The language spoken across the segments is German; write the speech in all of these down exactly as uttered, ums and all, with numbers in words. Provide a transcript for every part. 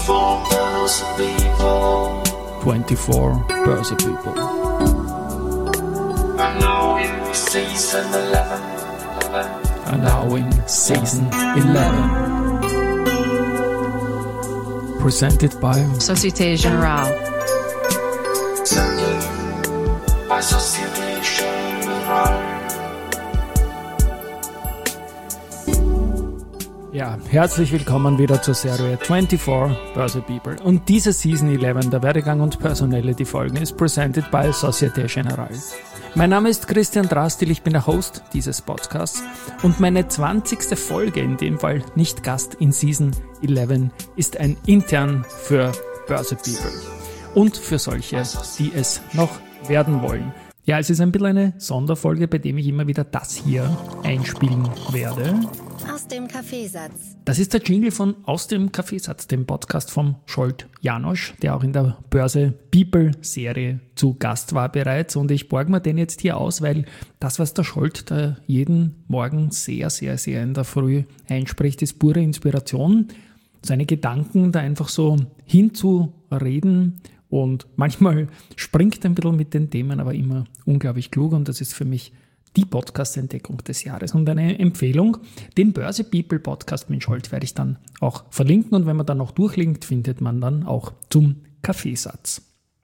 twenty-four Börse People. twenty-four Börse People. And now in season eleven. And now in season eleven. Presented by Société Générale. Presented by Société Générale. Ja, herzlich willkommen wieder zur Serie twenty-four Börse People. Und diese Season eleven, der Werdegang und Personality Folgen, ist presented by Société Générale. Mein Name ist Christian Drastil, ich bin der Host dieses Podcasts und meine zwanzigste Folge, in dem Fall nicht Gast in Season eleven, ist ein intern für Börse People und für solche, die es noch werden wollen. Ja, es ist ein bisschen eine Sonderfolge, bei dem ich immer wieder das hier einspielen werde. Aus dem Kaffeesatz. Das ist der Jingle von Aus dem Kaffeesatz, dem Podcast vom Scholt Janosch, der auch in der Börse People Serie zu Gast war bereits. Und ich borge mir den jetzt hier aus, weil das, was der Scholt da jeden Morgen sehr, sehr, sehr in der Früh einspricht, ist pure Inspiration. Seine Gedanken da einfach so hinzureden. Und manchmal springt er ein bisschen mit den Themen, aber immer unglaublich klug. Und das ist für mich die Podcast-Entdeckung des Jahres. Und eine Empfehlung, den Börse People Podcast mit Scholt werde ich dann auch verlinken. Und wenn man dann noch durchlinkt, findet man dann auch zum Kaffeesatz.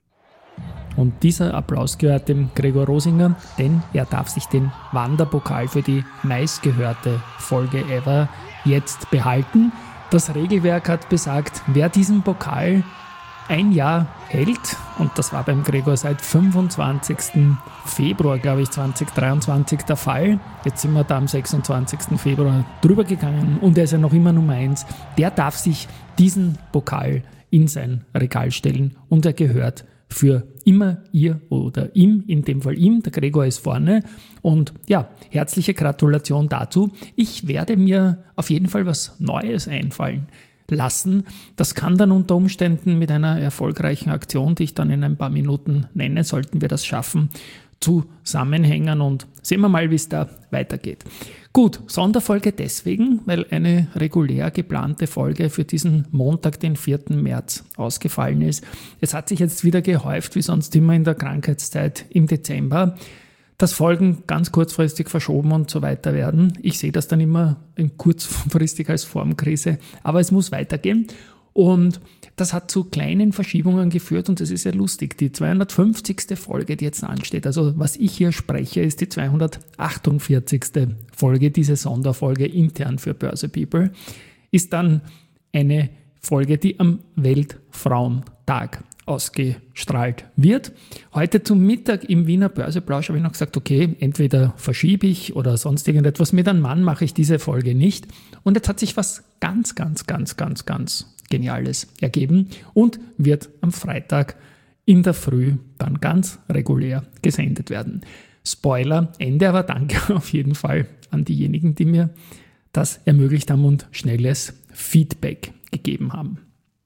Und dieser Applaus gehört dem Gregor Rosinger, denn er darf sich den Wanderpokal für die meistgehörte Folge ever jetzt behalten. Das Regelwerk hat besagt, wer diesen Pokal ein Jahr hält, und das war beim Gregor seit fünfundzwanzigsten Februar, glaube ich, zweitausenddreiundzwanzig der Fall. Jetzt sind wir da am sechsundzwanzigsten Februar drüber gegangen und er ist ja noch immer Nummer eins. Der darf sich diesen Pokal in sein Regal stellen und er gehört für immer ihr oder ihm, in dem Fall ihm, der Gregor ist vorne. Und ja, herzliche Gratulation dazu. Ich werde mir auf jeden Fall was Neues einfallen lassen. Das kann dann unter Umständen mit einer erfolgreichen Aktion, die ich dann in ein paar Minuten nenne, sollten wir das schaffen, zusammenhängen und sehen wir mal, wie es da weitergeht. Gut, Sonderfolge deswegen, weil eine regulär geplante Folge für diesen Montag, den vierten März, ausgefallen ist. Es hat sich jetzt wieder gehäuft, wie sonst immer in der Krankheitszeit im Dezember, dass Folgen ganz kurzfristig verschoben und so weiter werden. Ich sehe das dann immer kurzfristig als Formkrise, aber es muss weitergehen. Und das hat zu kleinen Verschiebungen geführt und das ist ja lustig. Die zweihundertfünfzigste Folge, die jetzt ansteht, also was ich hier spreche, ist die zweihundertachtundvierzigste Folge, diese Sonderfolge intern für Börse People, ist dann eine Folge, die am Weltfrauentag ausgestrahlt wird. Heute zum Mittag im Wiener Börseplausch habe ich noch gesagt, okay, entweder verschiebe ich oder sonst irgendetwas. Mit einem Mann mache ich diese Folge nicht. Und jetzt hat sich was ganz, ganz, ganz, ganz, ganz Geniales ergeben und wird am Freitag in der Früh dann ganz regulär gesendet werden. Spoiler, Ende, aber danke auf jeden Fall an diejenigen, die mir das ermöglicht haben und schnelles Feedback gegeben haben.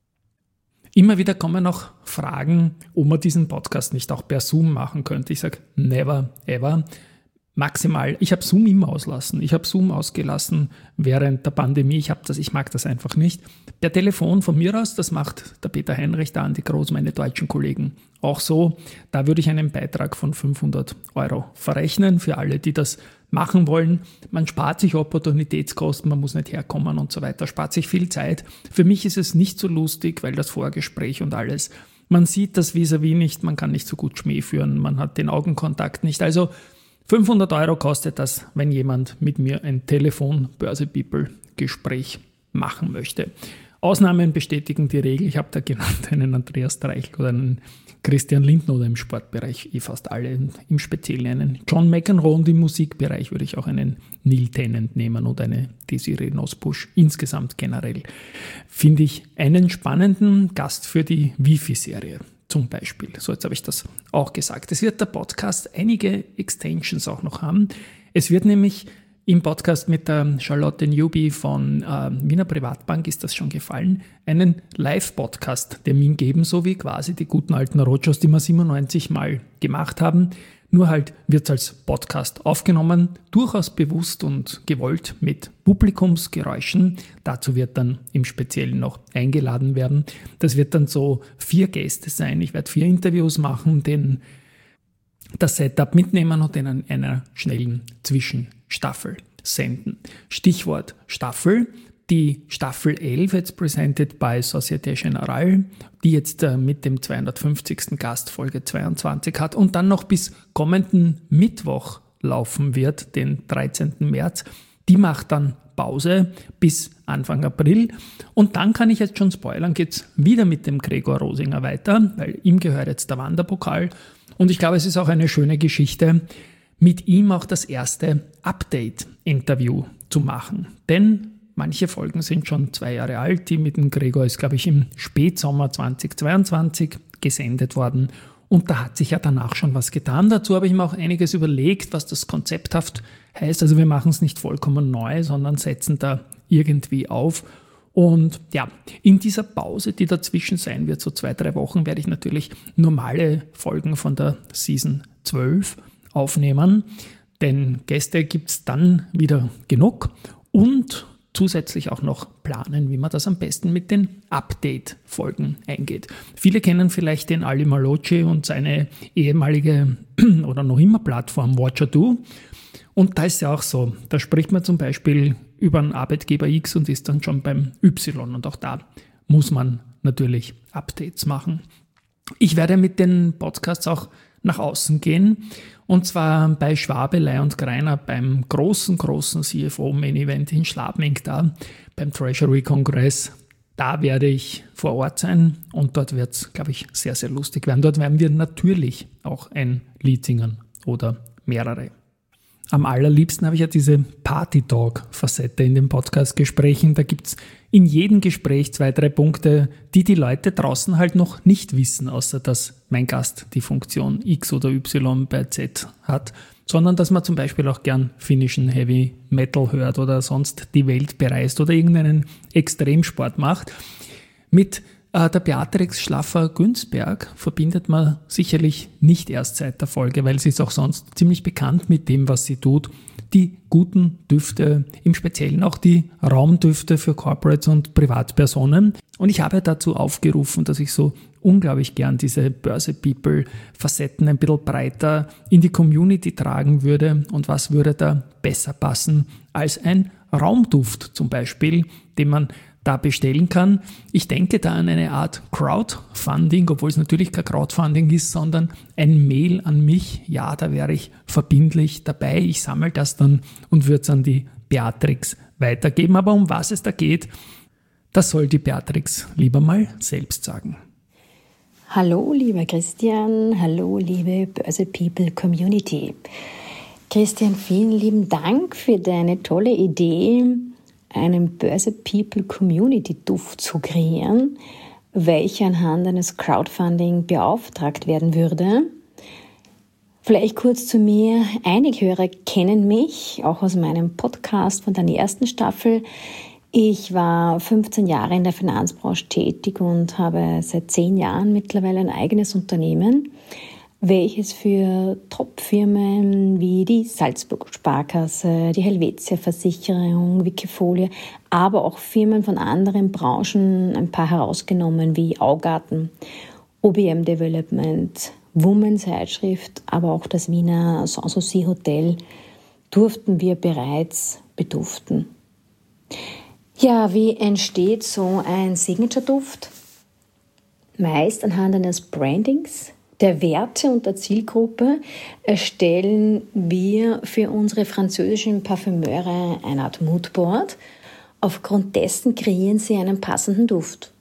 Immer wieder kommen noch Fragen, ob man diesen Podcast nicht auch per Zoom machen könnte. Ich sage, never, ever. Maximal, ich habe Zoom immer auslassen. Ich habe Zoom ausgelassen während der Pandemie. Ich habe das, ich mag das einfach nicht. Per Telefon von mir aus, das macht der Peter Heinrich, der Andi Groß, meine deutschen Kollegen auch so. Da würde ich einen Beitrag von fünfhundert Euro verrechnen für alle, die das machen wollen. Man spart sich Opportunitätskosten, man muss nicht herkommen und so weiter, spart sich viel Zeit. Für mich ist es nicht so lustig, weil das Vorgespräch und alles, man sieht das vis-à-vis nicht, man kann nicht so gut Schmäh führen, man hat den Augenkontakt nicht. Also fünfhundert Euro kostet das, wenn jemand mit mir ein Telefon-Börse-People-Gespräch machen möchte. Ausnahmen bestätigen die Regel. Ich habe da genannt einen Andreas Dreichel oder einen Christian Lindner oder im Sportbereich eh fast alle, im Speziellen einen John McEnroe und im Musikbereich würde ich auch einen Neil Tennant nehmen oder eine Desiree Nosbusch. Insgesamt generell finde ich einen spannenden Gast für die Wifi-Serie. Zum Beispiel. So, jetzt habe ich das auch gesagt. Es wird der Podcast einige Extensions auch noch haben. Es wird nämlich im Podcast mit der Charlotte Newby von äh, Wiener Privatbank, ist das schon gefallen, einen Live-Podcast-Termin geben, so wie quasi die guten alten Roadshows, die wir siebenundneunzig Mal gemacht haben. Nur halt wird es als Podcast aufgenommen, durchaus bewusst und gewollt mit Publikumsgeräuschen. Dazu wird dann im Speziellen noch eingeladen werden. Das wird dann so vier Gäste sein. Ich werde vier Interviews machen, den das Setup mitnehmen und den in einer schnellen Zwischenstaffel senden. Stichwort Staffel. Die Staffel elf, jetzt presented by Société Générale, die jetzt äh, mit dem zweihundertfünfzigsten Gast Folge zweiundzwanzig hat und dann noch bis kommenden Mittwoch laufen wird, den dreizehnten März. Die macht dann Pause bis Anfang April. Und dann kann ich jetzt schon spoilern, geht es wieder mit dem Gregor Rosinger weiter, weil ihm gehört jetzt der Wanderpokal. Und ich glaube, es ist auch eine schöne Geschichte, mit ihm auch das erste Update-Interview zu machen. Denn manche Folgen sind schon zwei Jahre alt. Die mit dem Gregor ist, glaube ich, im Spätsommer zweitausendzweiundzwanzig gesendet worden. Und da hat sich ja danach schon was getan. Dazu habe ich mir auch einiges überlegt, was das konzepthaft heißt. Also wir machen es nicht vollkommen neu, sondern setzen da irgendwie auf. Und ja, in dieser Pause, die dazwischen sein wird, so zwei, drei Wochen, werde ich natürlich normale Folgen von der Season zwölf aufnehmen. Denn Gäste gibt es dann wieder genug. Und zusätzlich auch noch planen, wie man das am besten mit den Update-Folgen eingeht. Viele kennen vielleicht den Ali Malocci und seine ehemalige oder noch immer Plattform Watcher.do. Und da ist ja auch so, da spricht man zum Beispiel über einen Arbeitgeber X und ist dann schon beim Y. Und auch da muss man natürlich Updates machen. Ich werde mit den Podcasts auch nach außen gehen. Und zwar bei Schwabelei und Greiner beim großen, großen C F O-Main-Event in Schladming da, beim Treasury-Kongress. Da werde ich vor Ort sein und dort wird es, glaube ich, sehr, sehr lustig werden. Dort werden wir natürlich auch ein Lied singen oder mehrere. Am allerliebsten habe ich ja diese Party-Talk-Facette in den Podcast-Gesprächen. Da gibt es in jedem Gespräch zwei, drei Punkte, die die Leute draußen halt noch nicht wissen, außer dass mein Gast die Funktion X oder Y bei Z hat, sondern dass man zum Beispiel auch gern finnischen Heavy Metal hört oder sonst die Welt bereist oder irgendeinen Extremsport macht. Mit äh, der Beatrix Schlaffer-Günzberg verbindet man sicherlich nicht erst seit der Folge, weil sie ist auch sonst ziemlich bekannt mit dem, was sie tut. Die guten Düfte, im Speziellen auch die Raumdüfte für Corporates und Privatpersonen. Und ich habe dazu aufgerufen, dass ich so unglaublich gern diese Börse-People-Facetten ein bisschen breiter in die Community tragen würde. Und was würde da besser passen als ein Raumduft zum Beispiel, den man da bestellen kann. Ich denke da an eine Art Crowdfunding, obwohl es natürlich kein Crowdfunding ist, sondern ein Mail an mich. Ja, da wäre ich verbindlich dabei. Ich sammle das dann und würde es an die Beatrix weitergeben. Aber um was es da geht, das soll die Beatrix lieber mal selbst sagen. Hallo, lieber Christian. Hallo, liebe Börse People Community. Christian, vielen lieben Dank für deine tolle Idee, einen Börse People Community Duft zu kreieren, welcher anhand eines Crowdfunding beauftragt werden würde. Vielleicht kurz zu mir. Einige Hörer kennen mich, auch aus meinem Podcast von der ersten Staffel. Ich war fünfzehn Jahre in der Finanzbranche tätig und habe seit zehn Jahren mittlerweile ein eigenes Unternehmen, welches für Top-Firmen wie die Salzburg Sparkasse, die Helvetia Versicherung, Wikifolie, aber auch Firmen von anderen Branchen, ein paar herausgenommen wie Augarten, O B M Development, Woman Zeitschrift, aber auch das Wiener Sanssouci Hotel durften wir bereits beduften. Ja, wie entsteht so ein Signature-Duft? Meist anhand eines Brandings, der Werte und der Zielgruppe erstellen wir für unsere französischen Parfümeure eine Art Moodboard. Aufgrund dessen kreieren sie einen passenden Duft.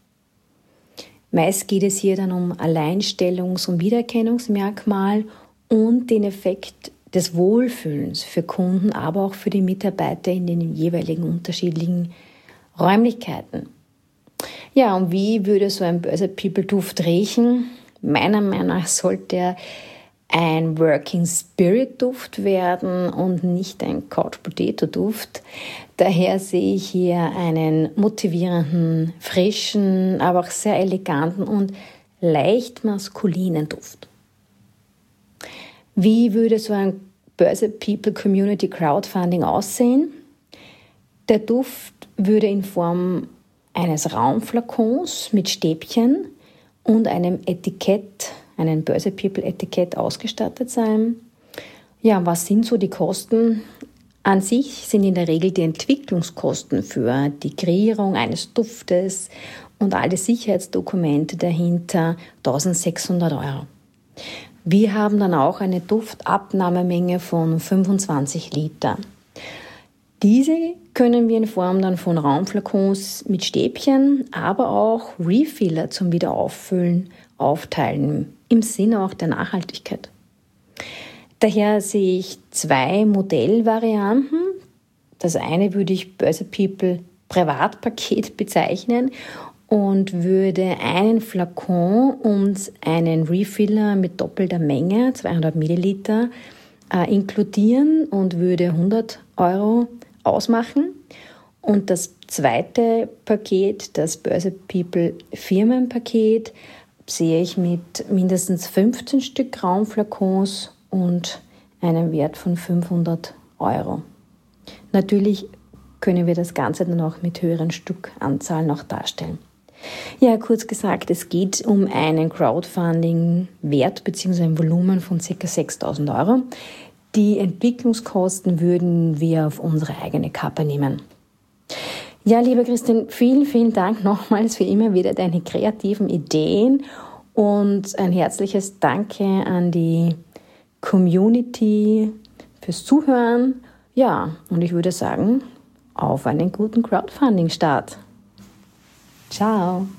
Meist geht es hier dann um Alleinstellungs- und Wiedererkennungsmerkmal und den Effekt des Wohlfühlens für Kunden, aber auch für die Mitarbeiter in den jeweiligen unterschiedlichen Räumlichkeiten. Ja, und wie würde so ein Börse People Duft riechen? Meiner Meinung nach sollte er ein Working Spirit Duft werden und nicht ein Couch Potato Duft. Daher sehe ich hier einen motivierenden, frischen, aber auch sehr eleganten und leicht maskulinen Duft. Wie würde so ein Börse People Community Crowdfunding aussehen? Der Duft würde in Form eines Raumflakons mit Stäbchen und einem Etikett, einem Börse People Etikett ausgestattet sein. Ja, was sind so die Kosten? An sich sind in der Regel die Entwicklungskosten für die Kreierung eines Duftes und alle Sicherheitsdokumente dahinter eintausendsechshundert Euro. Wir haben dann auch eine Duftabnahmemenge von fünfundzwanzig Liter. Diese können wir in Form dann von Raumflakons mit Stäbchen, aber auch Refiller zum Wiederauffüllen aufteilen, im Sinne auch der Nachhaltigkeit. Daher sehe ich zwei Modellvarianten. Das eine würde ich Börse People Privatpaket bezeichnen und würde einen Flakon und einen Refiller mit doppelter Menge, zweihundert Milliliter, äh, inkludieren und würde hundert Euro ausmachen. Und das zweite Paket, das Börse People Firmenpaket, sehe ich mit mindestens fünfzehn Stück Raumflakons und einem Wert von fünfhundert Euro. Natürlich können wir das Ganze dann auch mit höheren Stückanzahlen noch darstellen. Ja, kurz gesagt, es geht um einen Crowdfunding-Wert bzw. ein Volumen von ca. sechstausend Euro. Die Entwicklungskosten würden wir auf unsere eigene Kappe nehmen. Ja, lieber Christian, vielen, vielen Dank nochmals für immer wieder deine kreativen Ideen und ein herzliches Danke an die Community fürs Zuhören. Ja, und ich würde sagen, auf einen guten Crowdfunding-Start. Ciao.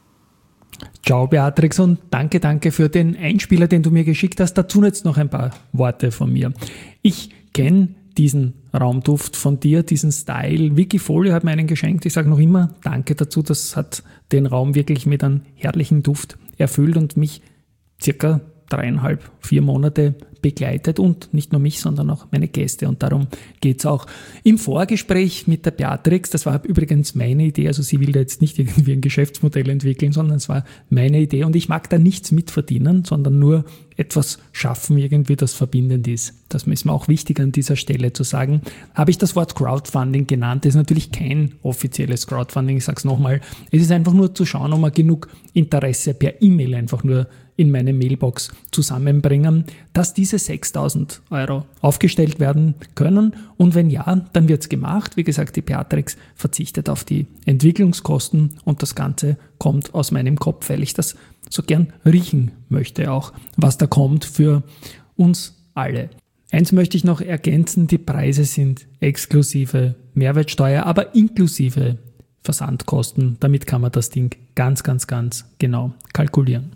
Ciao Beatrix und danke, danke für den Einspieler, den du mir geschickt hast. Dazu jetzt noch ein paar Worte von mir. Ich kenne diesen Raumduft von dir, diesen Style. Wikifolio hat mir einen geschenkt. Ich sage noch immer danke dazu. Das hat den Raum wirklich mit einem herrlichen Duft erfüllt und mich circa dreieinhalb, vier Monate begleitet und nicht nur mich, sondern auch meine Gäste und darum geht es auch. Im Vorgespräch mit der Beatrix, das war übrigens meine Idee, also sie will da jetzt nicht irgendwie ein Geschäftsmodell entwickeln, sondern es war meine Idee und ich mag da nichts mitverdienen, sondern nur etwas schaffen, irgendwie das verbindend ist. Das ist mir auch wichtig an dieser Stelle zu sagen. Habe ich das Wort Crowdfunding genannt? Das ist natürlich kein offizielles Crowdfunding, ich sage es nochmal. Es ist einfach nur zu schauen, ob wir genug Interesse per E-Mail einfach nur in meine Mailbox zusammenbringen, dass diese sechstausend Euro aufgestellt werden können und wenn ja, dann wird es gemacht. Wie gesagt, die Beatrix verzichtet auf die Entwicklungskosten und das Ganze kommt aus meinem Kopf, weil ich das so gern riechen möchte auch, was da kommt für uns alle. Eins möchte ich noch ergänzen, die Preise sind exklusive Mehrwertsteuer, aber inklusive Versandkosten. Damit kann man das Ding ganz, ganz, ganz genau kalkulieren.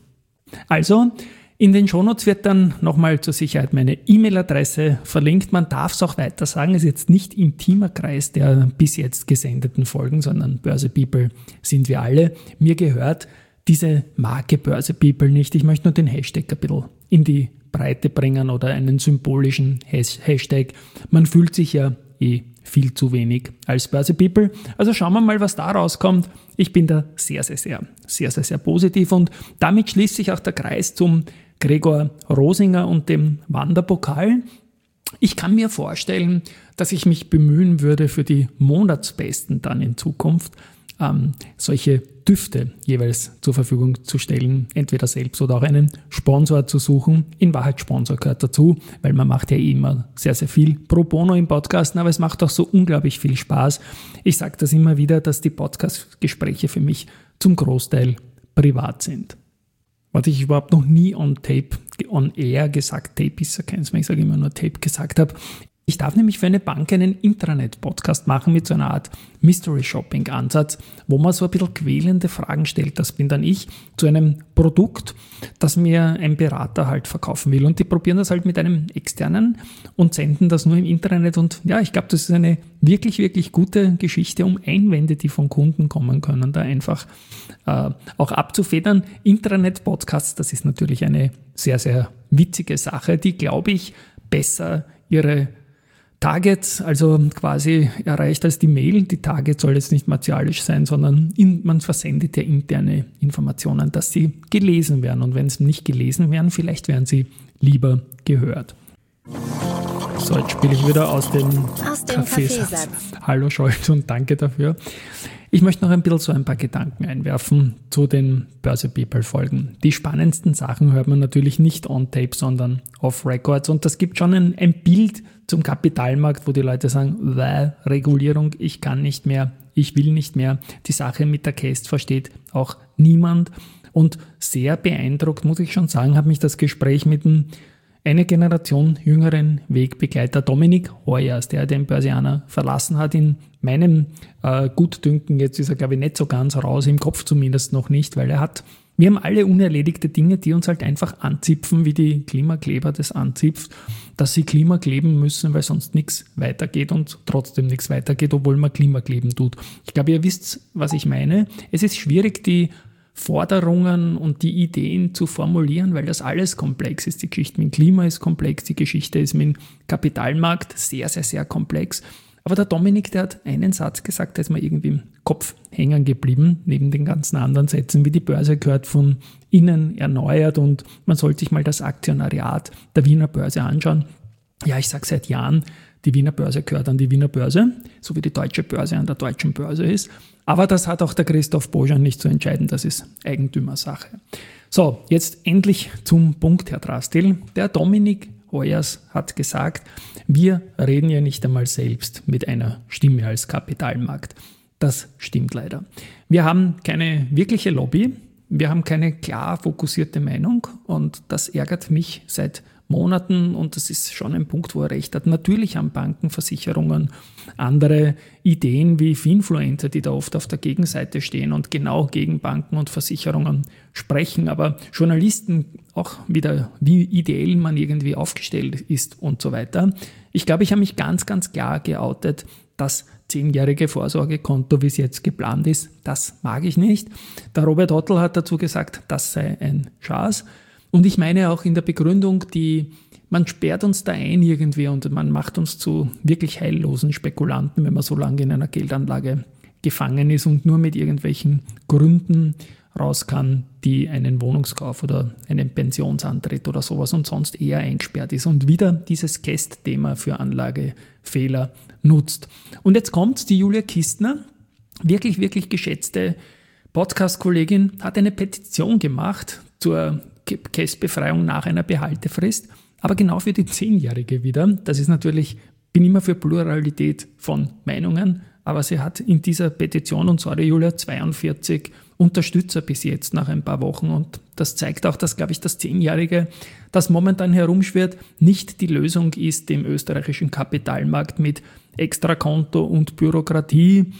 Also, in den Shownotes wird dann nochmal zur Sicherheit meine E-Mail-Adresse verlinkt. Man darf es auch weiter sagen, es ist jetzt nicht intimer Kreis der bis jetzt gesendeten Folgen, sondern Börse People sind wir alle. Mir gehört diese Marke Börse People nicht. Ich möchte nur den Hashtag ein bisschen in die Breite bringen oder einen symbolischen Hashtag. Man fühlt sich ja eh viel zu wenig als Börse People. Also schauen wir mal, was da rauskommt. Ich bin da sehr, sehr, sehr, sehr, sehr, sehr positiv und damit schließt sich auch der Kreis zum Gregor Rosinger und dem Wanderpokal. Ich kann mir vorstellen, dass ich mich bemühen würde, für die Monatsbesten dann in Zukunft ähm, solche Düfte jeweils zur Verfügung zu stellen, entweder selbst oder auch einen Sponsor zu suchen. In Wahrheit Sponsor gehört dazu, weil man macht ja eh immer sehr, sehr viel pro bono im Podcasten, aber es macht auch so unglaublich viel Spaß. Ich sage das immer wieder, dass die Podcast-Gespräche für mich zum Großteil privat sind. Was ich überhaupt noch nie on Tape, on air gesagt, Tape ist ja keins mehr, ich sage immer nur Tape gesagt habe. Ich darf nämlich für eine Bank einen Intranet-Podcast machen mit so einer Art Mystery-Shopping-Ansatz, wo man so ein bisschen quälende Fragen stellt. Das bin dann ich zu einem Produkt, das mir ein Berater halt verkaufen will. Und die probieren das halt mit einem externen und senden das nur im Internet. Und ja, ich glaube, das ist eine wirklich, wirklich gute Geschichte, um Einwände, die von Kunden kommen können, da einfach äh, auch abzufedern. Intranet-Podcasts, das ist natürlich eine sehr, sehr witzige Sache, die, glaube ich, besser ihre Target, also quasi erreicht als die Mail. Die Target soll jetzt nicht martialisch sein, sondern in, man versendet ja interne Informationen, dass sie gelesen werden. Und wenn sie nicht gelesen werden, vielleicht werden sie lieber gehört. So, jetzt spiele ich wieder aus dem, Aus dem Kaffeesatz. Kaffeesatz. Hallo Scholt und danke dafür. Ich möchte noch ein bisschen so ein paar Gedanken einwerfen zu den Börse People Folgen. Die spannendsten Sachen hört man natürlich nicht on tape, sondern off records. Und das gibt schon ein, ein Bild zum Kapitalmarkt, wo die Leute sagen, weil Regulierung, ich kann nicht mehr, ich will nicht mehr. Die Sache mit der Käst versteht auch niemand. Und sehr beeindruckt, muss ich schon sagen, hat mich das Gespräch mit dem eine Generation jüngeren Wegbegleiter Dominik Hoyers, der den Börsianer verlassen hat, in meinem äh, Gutdünken, jetzt ist er glaube ich nicht so ganz raus, im Kopf zumindest noch nicht, weil er hat, wir haben alle unerledigte Dinge, die uns halt einfach anzipfen, wie die Klimakleber das anzipft, dass sie Klima kleben müssen, weil sonst nichts weitergeht und trotzdem nichts weitergeht, obwohl man Klimakleben tut. Ich glaube, ihr wisst, was ich meine. Es ist schwierig, die Forderungen und die Ideen zu formulieren, weil das alles komplex ist. Die Geschichte mit dem Klima ist komplex, die Geschichte ist mit dem Kapitalmarkt sehr, sehr, sehr komplex. Aber der Dominik, der hat einen Satz gesagt, der ist mir irgendwie im Kopf hängen geblieben, neben den ganzen anderen Sätzen, wie die Börse gehört von innen erneuert und man sollte sich mal das Aktionariat der Wiener Börse anschauen. Ja, ich sage seit Jahren, die Wiener Börse gehört an die Wiener Börse, so wie die Deutsche Börse an der Deutschen Börse ist. Aber das hat auch der Christoph Bojan nicht zu entscheiden, das ist Eigentümersache. So, jetzt endlich zum Punkt, Herr Drastil. Der Dominik Hoyers hat gesagt, wir reden ja nicht einmal selbst mit einer Stimme als Kapitalmarkt. Das stimmt leider. Wir haben keine wirkliche Lobby, wir haben keine klar fokussierte Meinung und das ärgert mich seit Monaten und das ist schon ein Punkt, wo er recht hat. Natürlich haben Banken, Versicherungen andere Ideen wie Finfluencer, die da oft auf der Gegenseite stehen und genau gegen Banken und Versicherungen sprechen, aber Journalisten auch wieder, wie ideell man irgendwie aufgestellt ist und so weiter. Ich glaube, ich habe mich ganz, ganz klar geoutet, das zehnjährige Vorsorgekonto, wie es jetzt geplant ist, das mag ich nicht. Der Robert Hottl hat dazu gesagt, das sei ein Schatz. Und ich meine auch in der Begründung, die, man sperrt uns da ein irgendwie und man macht uns zu wirklich heillosen Spekulanten, wenn man so lange in einer Geldanlage gefangen ist und nur mit irgendwelchen Gründen raus kann, die einen Wohnungskauf oder einen Pensionsantritt oder sowas und sonst eher eingesperrt ist und wieder dieses Käst-Thema für Anlagefehler nutzt. Und jetzt kommt's, die Julia Kistner, wirklich, wirklich geschätzte Podcast-Kollegin, hat eine Petition gemacht zur Kästbefreiung nach einer Behaltefrist, aber genau für die Zehnjährige wieder. Das ist natürlich, bin immer für Pluralität von Meinungen, aber sie hat in dieser Petition, und sorry Julia, zweiundvierzig Unterstützer bis jetzt nach ein paar Wochen und das zeigt auch, dass, glaube ich, das Zehnjährige, das momentan herumschwirrt, nicht die Lösung ist, dem österreichischen Kapitalmarkt mit Extrakonto und Bürokratie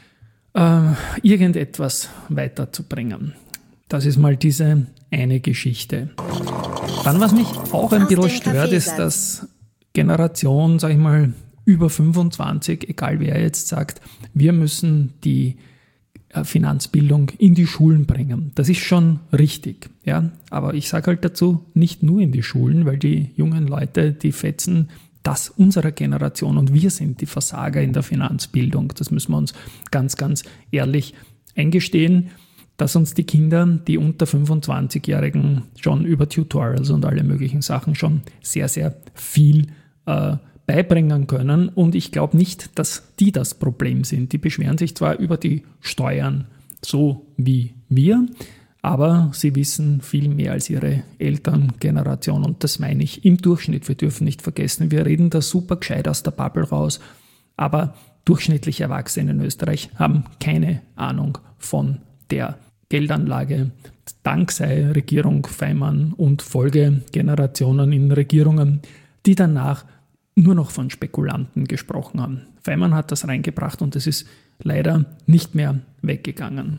äh, irgendetwas weiterzubringen. Das ist mal diese eine Geschichte. Dann, was mich auch ein Aus bisschen dem stört, ist, Kaffeesatz. dass Generation, sag ich mal, über fünfundzwanzig, egal wer jetzt sagt, wir müssen die äh, Finanzbildung in die Schulen bringen. Das ist schon richtig, ja. Aber ich sage halt dazu, nicht nur in die Schulen, weil die jungen Leute, die fetzen das unserer Generation und wir sind die Versager in der Finanzbildung. Das müssen wir uns ganz, ganz ehrlich eingestehen, dass uns die Kinder, die unter fünfundzwanzigjährigen schon über Tutorials und alle möglichen Sachen schon sehr, sehr viel äh, beibringen können. Und ich glaube nicht, dass die das Problem sind. Die beschweren sich zwar über die Steuern so wie wir, aber sie wissen viel mehr als ihre Elterngeneration. Und das meine ich im Durchschnitt. Wir dürfen nicht vergessen, wir reden da super gescheit aus der Bubble raus, aber durchschnittliche Erwachsene in Österreich haben keine Ahnung von der Geldanlage. Dank sei Regierung Feimann und Folgegenerationen in Regierungen, die danach nur noch von Spekulanten gesprochen haben. Feimann hat das reingebracht und es ist leider nicht mehr weggegangen.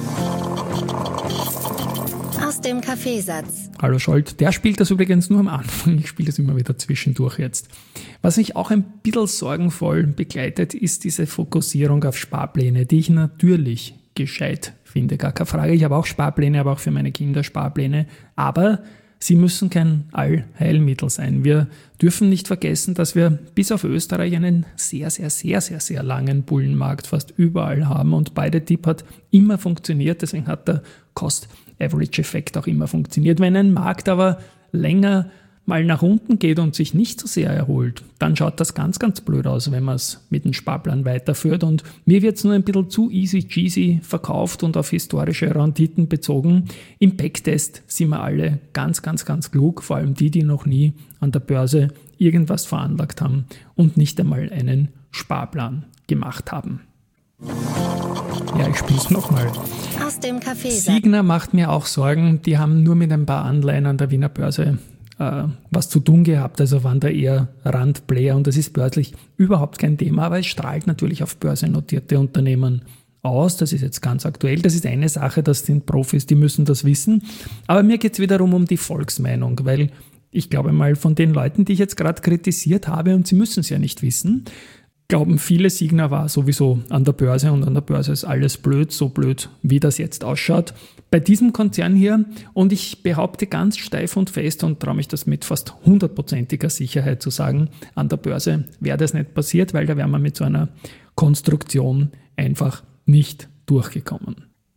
Aus dem Kaffeesatz. Hallo Scholt, der spielt das übrigens nur am Anfang, ich spiele das immer wieder zwischendurch jetzt. Was mich auch ein bisschen sorgenvoll begleitet, ist diese Fokussierung auf Sparpläne, die ich natürlich gescheit finde, gar keine Frage. Ich habe auch Sparpläne, aber auch für meine Kinder Sparpläne, aber sie müssen kein Allheilmittel sein. Wir dürfen nicht vergessen, dass wir bis auf Österreich einen sehr, sehr, sehr, sehr, sehr langen Bullenmarkt fast überall haben und beide Tipp hat immer funktioniert, deswegen hat der Cost-Average-Effekt auch immer funktioniert. Wenn ein Markt aber länger mal nach unten geht und sich nicht so sehr erholt, dann schaut das ganz, ganz blöd aus, wenn man es mit dem Sparplan weiterführt. Und mir wird es nur ein bisschen zu easy cheesy verkauft und auf historische Renditen bezogen. Im Backtest sind wir alle ganz, ganz, ganz klug, vor allem die, die noch nie an der Börse irgendwas veranlagt haben und nicht einmal einen Sparplan gemacht haben. Ja, ich spiele es nochmal. Aus dem Kaffeesatz. Signa macht mir auch Sorgen, die haben nur mit ein paar Anleihen an der Wiener Börse äh, was zu tun gehabt, also waren da eher Randplayer und das ist börslich überhaupt kein Thema, aber es strahlt natürlich auf börsennotierte Unternehmen aus, das ist jetzt ganz aktuell, das ist eine Sache, das sind Profis, die müssen das wissen, aber mir geht es wiederum um die Volksmeinung, weil ich glaube mal von den Leuten, die ich jetzt gerade kritisiert habe und sie müssen es ja nicht wissen, glauben viele, Signa war sowieso an der Börse und an der Börse ist alles blöd, so blöd, wie das jetzt ausschaut. Bei diesem Konzern hier, und ich behaupte ganz steif und fest und traue mich das mit fast hundertprozentiger Sicherheit zu sagen, an der Börse wäre das nicht passiert, weil da wäre man mit so einer Konstruktion einfach nicht durchgekommen.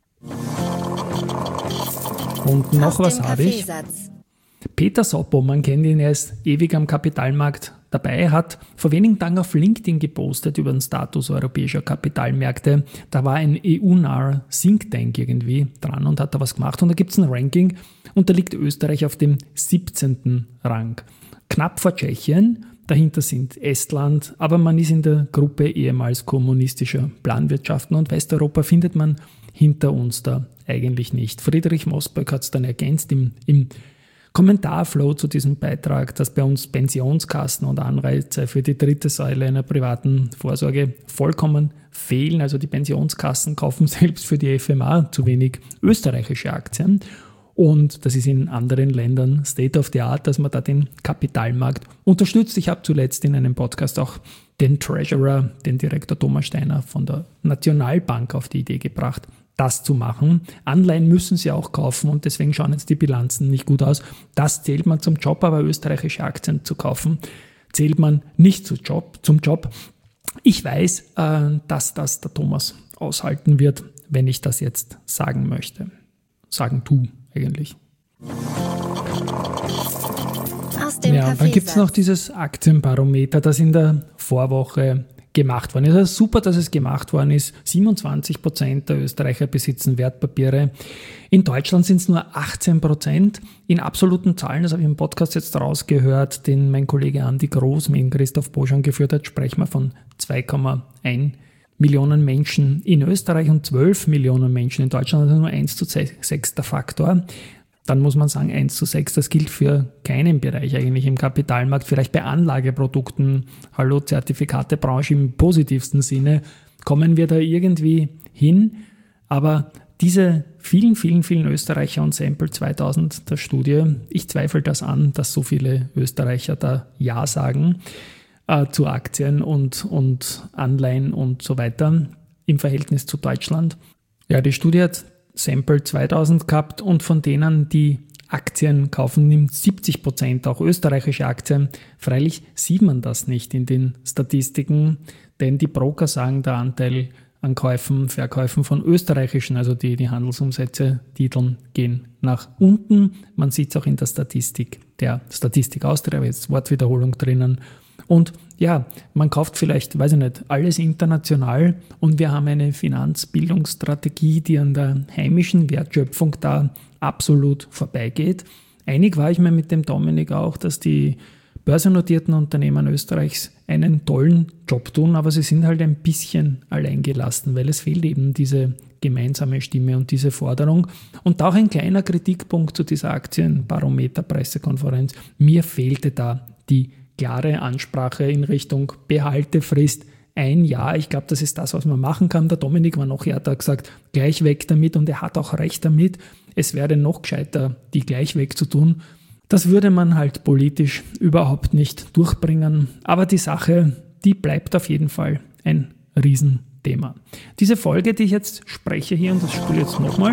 Und noch was habe ich. Peter Soppo, man kennt ihn, er ist ewig am Kapitalmarkt dabei, hat vor wenigen Tagen auf LinkedIn gepostet über den Status europäischer Kapitalmärkte. Da war ein E U-naher Think Tank irgendwie dran und hat da was gemacht. Und da gibt es ein Ranking und da liegt Österreich auf dem siebzehnten Rang. Knapp vor Tschechien, dahinter sind Estland, aber man ist in der Gruppe ehemals kommunistischer Planwirtschaften und Westeuropa findet man hinter uns da eigentlich nicht. Friedrich Mosberg hat es dann ergänzt im, im Kommentarflow zu diesem Beitrag, dass bei uns Pensionskassen und Anreize für die dritte Säule einer privaten Vorsorge vollkommen fehlen. Also die Pensionskassen kaufen selbst für die F M A zu wenig österreichische Aktien. Und das ist in anderen Ländern State of the Art, dass man da den Kapitalmarkt unterstützt. Ich habe zuletzt in einem Podcast auch den Treasurer, den Direktor Thomas Steiner von der Nationalbank auf die Idee gebracht, das zu machen. Anleihen müssen sie auch kaufen und deswegen schauen jetzt die Bilanzen nicht gut aus. Das zählt man zum Job, aber österreichische Aktien zu kaufen, zählt man nicht zum Job. Zum Job. Ich weiß, dass das der Thomas aushalten wird, wenn ich das jetzt sagen möchte. Sagen tu eigentlich. Aus dem ja, und dann gibt es noch dieses Aktienbarometer, das in der Vorwoche gemacht worden ist. Also super, dass es gemacht worden ist. siebenundzwanzig Prozent der Österreicher besitzen Wertpapiere. In Deutschland sind es nur achtzehn Prozent. In absoluten Zahlen, das habe ich im Podcast jetzt rausgehört, den mein Kollege Andi Groß mit Christoph Boschan geführt hat, sprechen wir von zwei Komma eins Millionen Menschen in Österreich und zwölf Millionen Menschen in Deutschland, also nur eins zu sechs der Faktor. Dann muss man sagen, eins zu sechs, das gilt für keinen Bereich eigentlich im Kapitalmarkt, vielleicht bei Anlageprodukten, hallo Zertifikatebranche im positivsten Sinne, kommen wir da irgendwie hin. Aber diese vielen, vielen, vielen Österreicher und Sample zweitausend der Studie, ich zweifle das an, dass so viele Österreicher da Ja sagen äh, zu Aktien und, und Anleihen und so weiter im Verhältnis zu Deutschland. Ja, die Studie hat Sample zweitausend gehabt und von denen, die Aktien kaufen, nimmt siebzig Prozent auch österreichische Aktien. Freilich sieht man das nicht in den Statistiken, denn die Broker sagen, der Anteil an Käufen, Verkäufen von österreichischen, also die, die Handelsumsätze, Titeln gehen nach unten. Man sieht es auch in der Statistik, der Statistik Austria, aber jetzt Wortwiederholung drinnen. Und ja, man kauft vielleicht, weiß ich nicht, alles international und wir haben eine Finanzbildungsstrategie, die an der heimischen Wertschöpfung da absolut vorbeigeht. Einig war ich mir mit dem Dominik auch, dass die börsennotierten Unternehmen Österreichs einen tollen Job tun, aber sie sind halt ein bisschen alleingelassen, weil es fehlt eben diese gemeinsame Stimme und diese Forderung. Und auch ein kleiner Kritikpunkt zu dieser Aktienbarometer-Pressekonferenz. Mir fehlte da die klare Ansprache in Richtung Behaltefrist ein Jahr. Ich glaube, das ist das, was man machen kann. Der Dominik war noch härter, hat gesagt, gleich weg damit und er hat auch recht damit. Es wäre noch gescheiter, die gleich weg zu tun. Das würde man halt politisch überhaupt nicht durchbringen. Aber die Sache, die bleibt auf jeden Fall ein Riesenthema. Diese Folge, die ich jetzt spreche hier, und das spiele ich jetzt nochmal.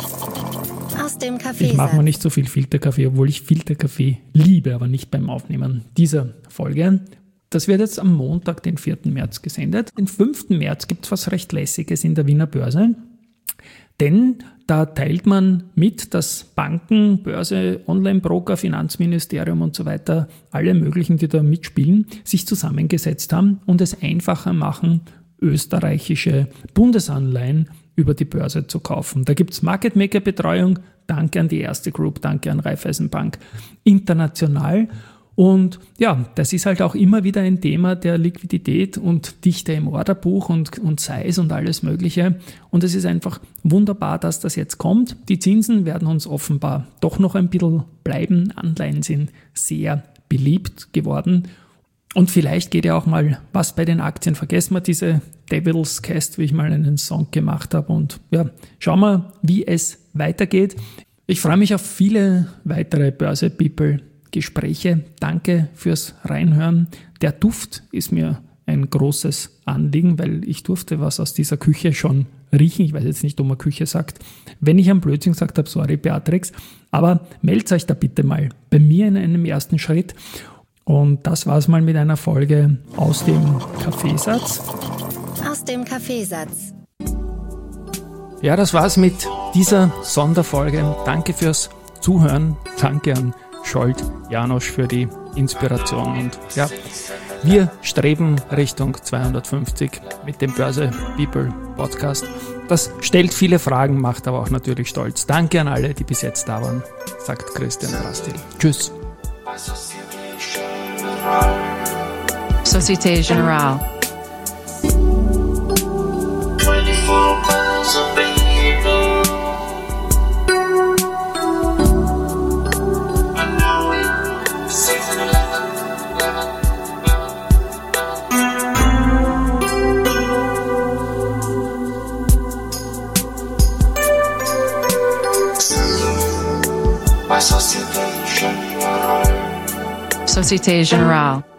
Aus dem Kaffeesatz. Ich mache mir nicht so viel Filterkaffee, obwohl ich Filterkaffee liebe, aber nicht beim Aufnehmen dieser Folge. Das wird jetzt am Montag, den vierten März gesendet. Den fünften März gibt es was recht Lässiges in der Wiener Börse. denn da teilt man mit, dass Banken, Börse, Online-Broker, Finanzministerium und so weiter, alle möglichen, die da mitspielen, sich zusammengesetzt haben und es einfacher machen, österreichische Bundesanleihen über die Börse zu kaufen. Da gibt es Market Maker Betreuung, danke an die Erste Group, danke an Raiffeisenbank International. Und ja, das ist halt auch immer wieder ein Thema der Liquidität und Dichte im Orderbuch und, und Size und alles Mögliche. Und es ist einfach wunderbar, dass das jetzt kommt. Die Zinsen werden uns offenbar doch noch ein bisschen bleiben. Anleihen sind sehr beliebt geworden. Und vielleicht geht ja auch mal was bei den Aktien. Vergessen wir diese Devil's Cast, wie ich mal einen Song gemacht habe. Und ja, schauen wir, wie es weitergeht. Ich freue mich auf viele weitere Börse-People Gespräche. Danke fürs Reinhören. Der Duft ist mir ein großes Anliegen, weil ich durfte was aus dieser Küche schon riechen. Ich weiß jetzt nicht, ob man Küche sagt. Wenn ich einen Blödsinn gesagt habe, sorry Beatrix. Aber meldet euch da bitte mal bei mir in einem ersten Schritt. Und das war's mal mit einer Folge aus dem Kaffeesatz. Aus dem Kaffeesatz. Ja, das war's mit dieser Sonderfolge. Danke fürs Zuhören. Danke an Scholt Janosch für die Inspiration und ja, wir streben Richtung zweihundertfünfzig mit dem Börse People Podcast. Das stellt viele Fragen, macht aber auch natürlich stolz. Danke an alle, die bis jetzt da waren, sagt Christian Drastil. Tschüss. Société Générale. Société Générale.